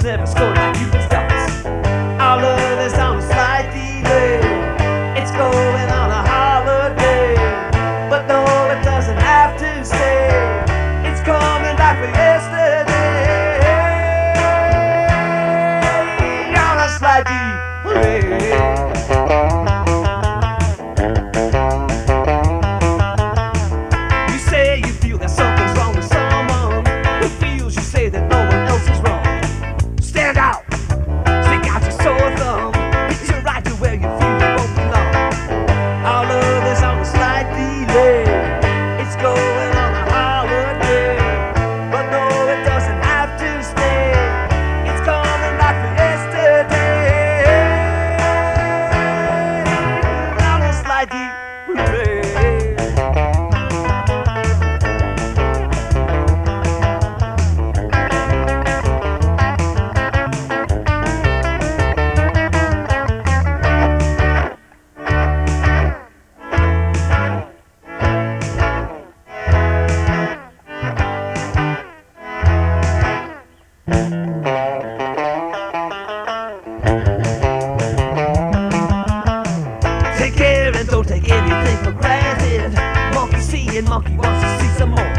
never scored like you stars. Our love is on a slight delay. It's going on a holiday, but no, it doesn't have to stay. It's coming back for yesterday. On a slight delay. You say you feel that something's wrong with someone who feels you say that no one else is wrong. Stand out, stick out your sore thumb. It's your right to where you feel you won't belong. Our love is on a slight delay. It's going on a holiday, but no, it doesn't have to stay. It's coming back for yesterday. On a slight delay. Take care and don't take anything for granted. Monkey see and monkey wants to see some more.